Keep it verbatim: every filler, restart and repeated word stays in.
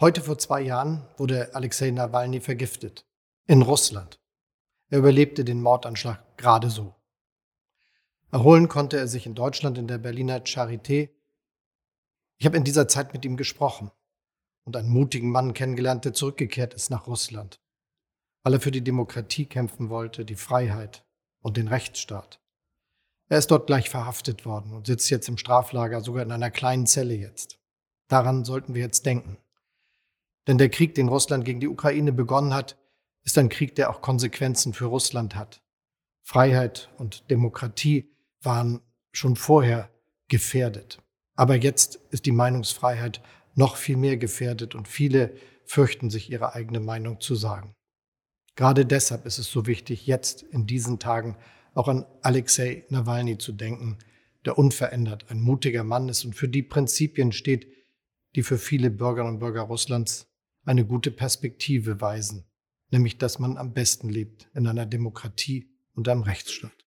Heute vor zwei Jahren wurde Alexei Nawalny vergiftet. In Russland. Er überlebte den Mordanschlag gerade so. Erholen konnte er sich in Deutschland in der Berliner Charité. Ich habe in dieser Zeit mit ihm gesprochen und einen mutigen Mann kennengelernt, der zurückgekehrt ist nach Russland, weil er für die Demokratie kämpfen wollte, die Freiheit und den Rechtsstaat. Er ist dort gleich verhaftet worden und sitzt jetzt im Straflager, sogar in einer kleinen Zelle jetzt. Daran sollten wir jetzt denken. Denn der Krieg, den Russland gegen die Ukraine begonnen hat, ist ein Krieg, der auch Konsequenzen für Russland hat. Freiheit und Demokratie waren schon vorher gefährdet. Aber jetzt ist die Meinungsfreiheit noch viel mehr gefährdet und viele fürchten sich, ihre eigene Meinung zu sagen. Gerade deshalb ist es so wichtig, jetzt in diesen Tagen auch an Alexei Nawalny zu denken, der unverändert ein mutiger Mann ist und für die Prinzipien steht, die für viele Bürgerinnen und Bürger Russlands eine gute Perspektive weisen, nämlich dass man am besten lebt in einer Demokratie und einem Rechtsstaat.